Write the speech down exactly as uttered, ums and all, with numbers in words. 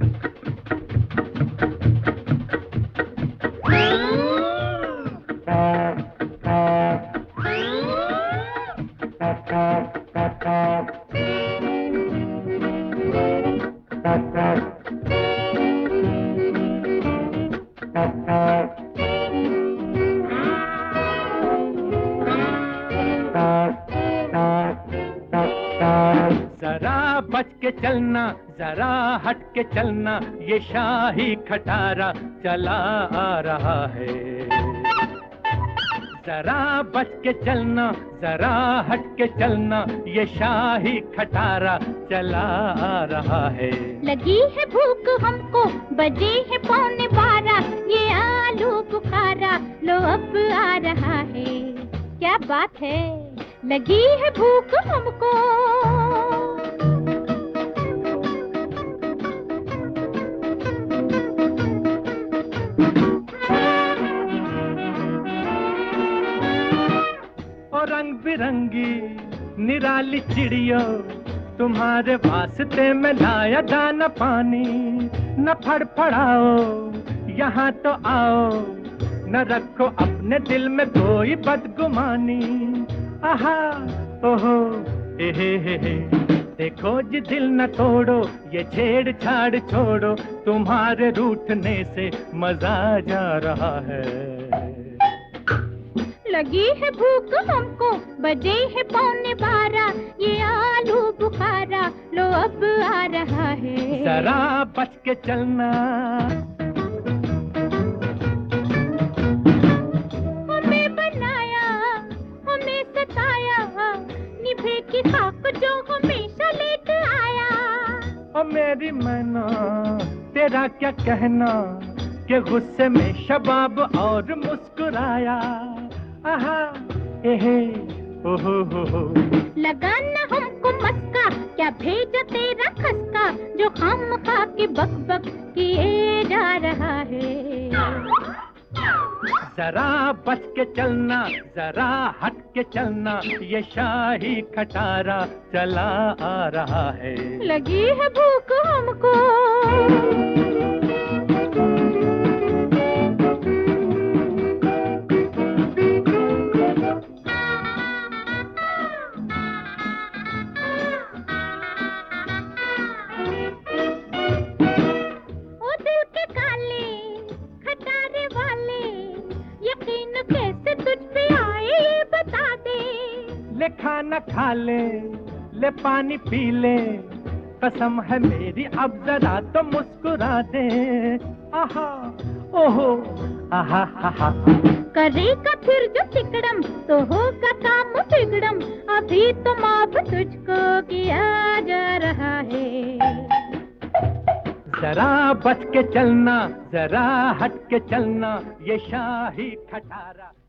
जरा बच के चलना, जरा हट के चलना, ये शाही खटारा चला आ रहा है। जरा बच के चलना, जरा हट के चलना, ये शाही खटारा चला आ रहा है। लगी है भूख हमको, बजे है पौने बारह, ये आलू बुखारा लो अब आ रहा है। क्या बात है, लगी है भूख हमको। और रंग बिरंगी निराली चिड़ियों, तुम्हारे वास्ते में लाया दाना पानी। न फड़फड़ाओ यहाँ तो आओ, न रखो अपने दिल में कोई बदगुमानी। आहा ओहो एहे हे हे, देखो जी दिल न तोड़ो, ये छेड़छाड़ छोड़ो, तुम्हारे रूठने से मजा जा रहा है। लगी है भूख हमको, बजे है पौने बारह, ये आलू बुखारा लो अब आ रहा है। जरा बच के चलना। हमें बनाया, हमें सताया, निभे की खाक जो हमेशा लेट आया। ओ मेरी मैना तेरा क्या कहना, कि गुस्से में शबाब और मुस्कुराया। आहा एहे ओहो हो हो, लगाना हमको मस्का, क्या भेजा तेरा खस्का, जो खामखा के बक बक किए जा रहा है। जरा बच के चलना, जरा हट के चलना, ये शाही खटारा चला आ रहा है। लगी है भूख हमको। ले खाना खा ले, ले पानी पी ले, कसम है मेरी अब जरा तो मुस्कुरा दे। आहा ओहो आहा हा हा, करेगा फिर जो तिकड़म तो होगा काम बिगड़म, अभी तो माफ तुझको किया जा रहा है। जरा बच के चलना, जरा हट के चलना, ये शाही खटारा